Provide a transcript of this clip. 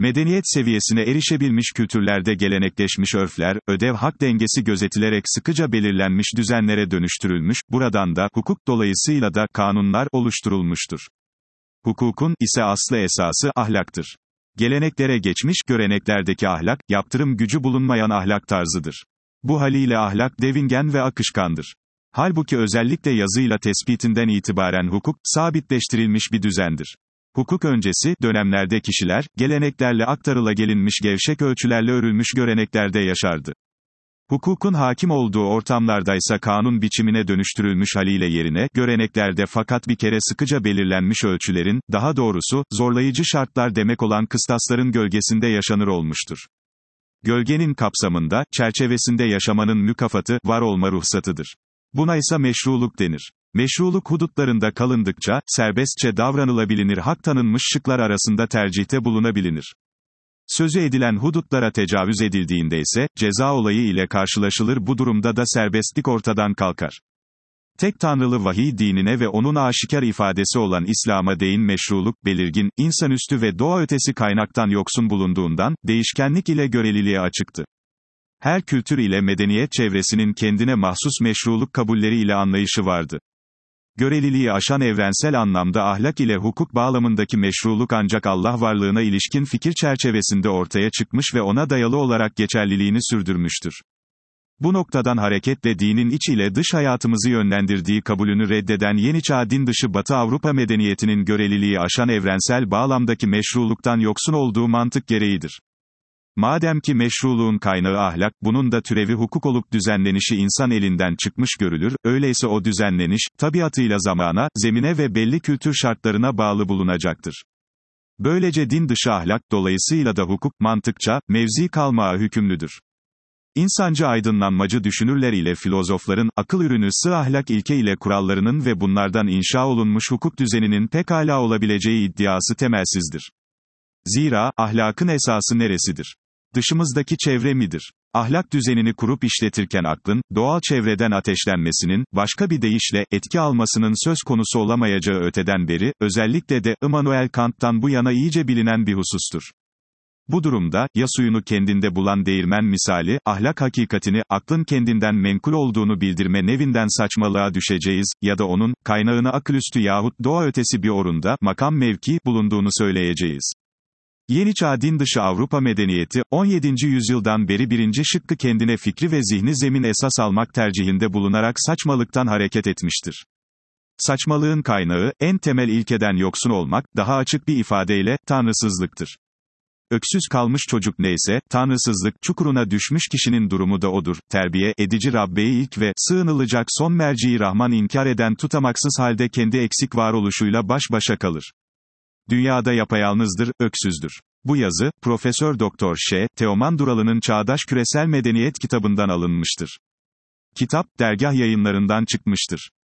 Medeniyet seviyesine erişebilmiş kültürlerde gelenekleşmiş örfler, ödev-hak dengesi gözetilerek sıkıca belirlenmiş düzenlere dönüştürülmüş, buradan da hukuk dolayısıyla da kanunlar oluşturulmuştur. Hukukun ise aslı esası ahlaktır. Geleneklere geçmiş göreneklerdeki ahlak, yaptırım gücü bulunmayan ahlak tarzıdır. Bu haliyle ahlak devingen ve akışkandır. Halbuki özellikle yazıyla tespitinden itibaren hukuk, sabitleştirilmiş bir düzendir. Hukuk öncesi dönemlerde kişiler, geleneklerle aktarılagelinmiş gevşek ölçülerle örülmüş göreneklerde yaşardı. Hukukun hakim olduğu ortamlardaysa kanun biçimine dönüştürülmüş haliyle yerine, göreneklerde fakat bir kere sıkıca belirlenmiş ölçülerin, daha doğrusu, zorlayıcı şartlar demek olan kıstasların gölgesinde yaşanır olmuştur. Gölgenin kapsamında, çerçevesinde yaşamanın mükafatı, var olma ruhsatıdır. Buna ise meşruluk denir. Meşruluk hudutlarında kalındıkça, serbestçe davranılabilinir hak tanınmış şıklar arasında tercihte bulunabilinir. Sözü edilen hudutlara tecavüz edildiğinde ise, ceza olayı ile karşılaşılır bu durumda da serbestlik ortadan kalkar. Tek tanrılı vahiy dinine ve onun aşikar ifadesi olan İslam'a değin meşruluk, belirgin, insanüstü ve doğa ötesi kaynaktan yoksun bulunduğundan, değişkenlik ile göreliliğe açıktı. Her kültür ile medeniyet çevresinin kendine mahsus meşruluk kabulleri ile anlayışı vardı. Göreliliği aşan evrensel anlamda ahlak ile hukuk bağlamındaki meşruluk ancak Allah varlığına ilişkin fikir çerçevesinde ortaya çıkmış ve ona dayalı olarak geçerliliğini sürdürmüştür. Bu noktadan hareketle dinin iç ile dış hayatımızı yönlendirdiği kabulünü reddeden yeniçağ din dışı Batı Avrupa medeniyetinin göreliliği aşan evrensel bağlamdaki meşruluktan yoksun olduğu mantık gereğidir. Madem ki meşruluğun kaynağı ahlak, bunun da türevi hukuk olup düzenlenişi insan elinden çıkmış görülür, öyleyse o düzenleniş, tabiatıyla zamana, zemine ve belli kültür şartlarına bağlı bulunacaktır. Böylece din dışı ahlak, dolayısıyla da hukuk, mantıkça, mevzi kalmaya hükümlüdür. İnsancı aydınlanmacı düşünürler ile filozofların, akıl ürünü sığ ahlak ilke ile kurallarının ve bunlardan inşa olunmuş hukuk düzeninin pekala olabileceği iddiası temelsizdir. Zira, ahlakın esası neresidir? Dışımızdaki çevre midir? Ahlak düzenini kurup işletirken aklın, doğal çevreden ateşlenmesinin, başka bir deyişle, etki almasının söz konusu olamayacağı öteden beri, özellikle de, Immanuel Kant'tan bu yana iyice bilinen bir husustur. Bu durumda, ya suyunu kendinde bulan değirmen misali, ahlak hakikatini, aklın kendinden menkul olduğunu bildirme nevinden saçmalığa düşeceğiz, ya da onun, kaynağını akılüstü yahut doğa ötesi bir orunda, makam mevki, bulunduğunu söyleyeceğiz. Yeniçağ din dışı Avrupa medeniyeti, 17. yüzyıldan beri birinci şıkkı kendine fikri ve zihni zemin esas almak tercihinde bulunarak saçmalıktan hareket etmiştir. Saçmalığın kaynağı, en temel ilkeden yoksun olmak, daha açık bir ifadeyle, tanrısızlıktır. Öksüz kalmış çocuk neyse, tanrısızlık, çukuruna düşmüş kişinin durumu da odur, terbiye edici Rabbe-i ilk ve, sığınılacak son merci Rahman inkar eden tutamaksız halde kendi eksik varoluşuyla baş başa kalır. Dünyada yapayalnızdır, öksüzdür. Bu yazı, Profesör Doktor Ş. Teoman Duralı'nın Çağdaş Küresel Medeniyet kitabından alınmıştır. Kitap, Dergah Yayınlarından çıkmıştır.